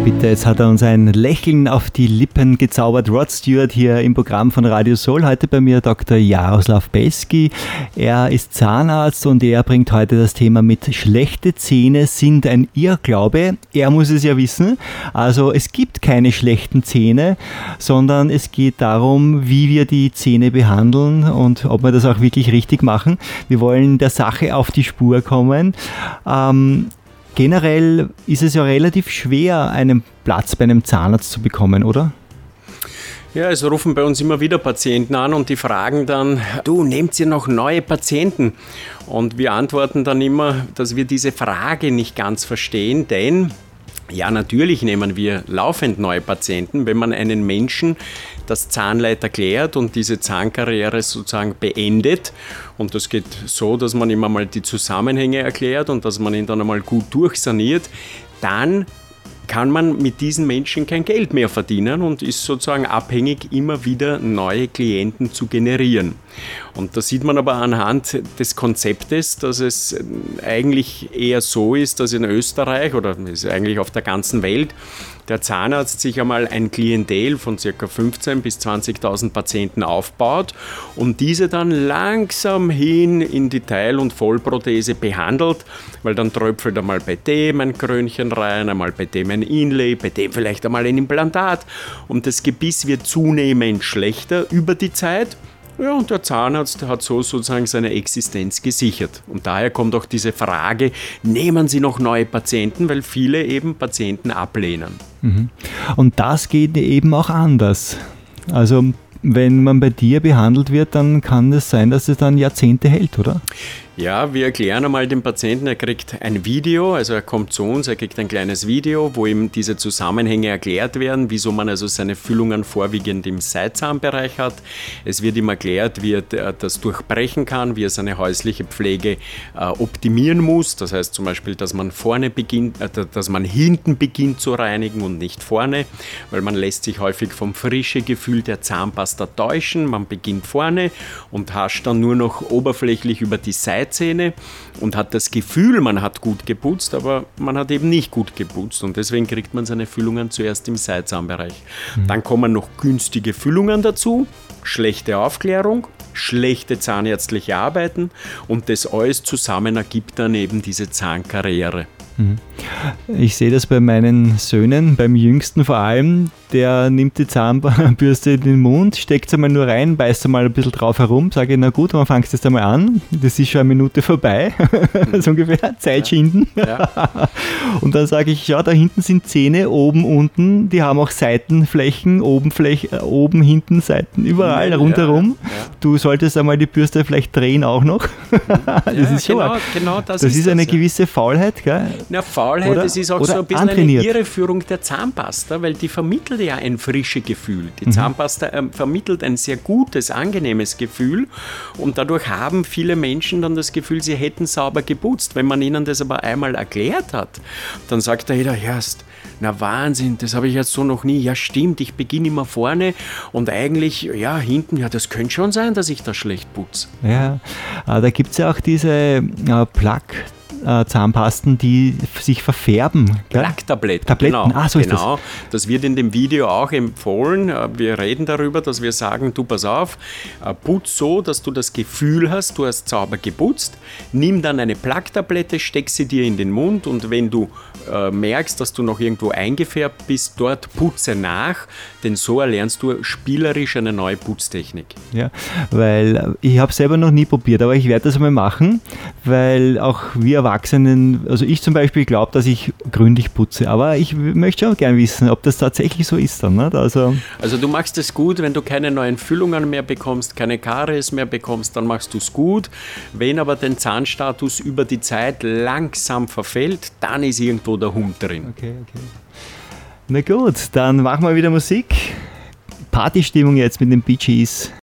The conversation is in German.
bitte, jetzt hat er uns ein Lächeln auf die Lippen gezaubert. Rod Stewart hier im Programm von Radio Soul. Heute bei mir Dr. Jaroslav Belsky. Er ist Zahnarzt und er bringt heute das Thema mit: schlechte Zähne sind ein Irrglaube. Er muss es ja wissen. Also es gibt keine schlechten Zähne, sondern es geht darum, wie wir die Zähne behandeln und ob wir das auch wirklich richtig machen. Wir wollen der Sache auf die Spur kommen. Generell ist es ja relativ schwer, einen Platz bei einem Zahnarzt zu bekommen, oder? Ja, es rufen bei uns immer wieder Patienten an und die fragen dann: Du, nehmt ihr noch neue Patienten? Und wir antworten dann immer, dass wir diese Frage nicht ganz verstehen, denn ja, natürlich nehmen wir laufend neue Patienten. Wenn man einen Menschen das Zahnleid erklärt und diese Zahnkarriere sozusagen beendet, und das geht so, dass man ihm einmal die Zusammenhänge erklärt und dass man ihn dann einmal gut durchsaniert, dann kann man mit diesen Menschen kein Geld mehr verdienen und ist sozusagen abhängig, immer wieder neue Klienten zu generieren. Und da sieht man aber anhand des Konzeptes, dass es eigentlich eher so ist, dass in Österreich oder ist eigentlich auf der ganzen Welt der Zahnarzt sich einmal ein Klientel von ca. 15.000 bis 20.000 Patienten aufbaut und diese dann langsam hin in die Teil- und Vollprothese behandelt, weil dann tröpfelt einmal bei dem ein Krönchen rein, einmal bei dem ein Inlay, bei dem vielleicht einmal ein Implantat und das Gebiss wird zunehmend schlechter über die Zeit. Ja, und der Zahnarzt hat so sozusagen seine Existenz gesichert. Und daher kommt auch diese Frage: Nehmen Sie noch neue Patienten, weil viele eben Patienten ablehnen. Und das geht eben auch anders. Also wenn man bei dir behandelt wird, dann kann es sein, dass es dann Jahrzehnte hält, oder? Ja, wir erklären einmal dem Patienten, er kriegt ein Video, also er kommt zu uns, er kriegt ein kleines Video, wo ihm diese Zusammenhänge erklärt werden, wieso man also seine Füllungen vorwiegend im Seitzahnbereich hat. Es wird ihm erklärt, wie er das durchbrechen kann, wie er seine häusliche Pflege optimieren muss. Das heißt zum Beispiel, dass man dass man hinten beginnt zu reinigen und nicht vorne, weil man lässt sich häufig vom frischen Gefühl der Zahnpasta täuschen. Man beginnt vorne und hascht dann nur noch oberflächlich über die Seite und hat das Gefühl, man hat gut geputzt, aber man hat eben nicht gut geputzt und deswegen kriegt man seine Füllungen zuerst im Seitzahnbereich. Dann kommen noch günstige Füllungen dazu, schlechte Aufklärung, schlechte zahnärztliche Arbeiten und das alles zusammen ergibt dann eben diese Zahnkarriere. Ich sehe das bei meinen Söhnen, beim Jüngsten vor allem, der nimmt die Zahnbürste in den Mund, steckt sie mal nur rein, beißt sie mal ein bisschen drauf herum, sage ich, na gut, dann fangst du jetzt einmal an, das ist schon eine Minute vorbei, so ungefähr, Zeit schinden. Ja. Und dann sage ich, ja, da hinten sind Zähne, oben, unten, die haben auch Seitenflächen, oben, hinten, Seiten, überall, rundherum. Ja. Du solltest einmal die Bürste vielleicht drehen auch noch. Das ist schon genau das ist eine gewisse Faulheit, gell? Na, Faulheit, das ist auch so ein bisschen eine Irreführung der Zahnpasta, weil die vermittelt ja ein frisches Gefühl. Die Zahnpasta vermittelt ein sehr gutes, angenehmes Gefühl und dadurch haben viele Menschen dann das Gefühl, sie hätten sauber geputzt. Wenn man ihnen das aber einmal erklärt hat, dann sagt der jeder, na Wahnsinn, das habe ich jetzt so noch nie. Ja stimmt, ich beginne immer vorne und eigentlich, ja hinten, ja das könnte schon sein, dass ich da schlecht putze. Ja, da gibt es ja auch diese Zahnpasten, die sich verfärben. Plaque-Tabletten. Genau. So ist das. Das wird in dem Video auch empfohlen. Wir reden darüber, dass wir sagen, du pass auf, putz so, dass du das Gefühl hast, du hast sauber geputzt. Nimm dann eine Plaque-Tablette, steck sie dir in den Mund und wenn du merkst, dass du noch irgendwo eingefärbt bist, dort putze nach, denn so erlernst du spielerisch eine neue Putztechnik. Ja, weil ich habe es selber noch nie probiert, aber ich werde das einmal machen, weil auch wir Erwachsenen, also ich zum Beispiel glaube, dass ich gründlich putze, aber ich möchte auch gerne wissen, ob das tatsächlich so ist dann. Nicht? Also du machst es gut, wenn du keine neuen Füllungen mehr bekommst, keine Karies mehr bekommst, dann machst du es gut. Wenn aber dein Zahnstatus über die Zeit langsam verfällt, dann ist irgendwo der Hund drin. Okay. Na gut, dann machen wir wieder Musik. Partystimmung jetzt mit den Bee Gees.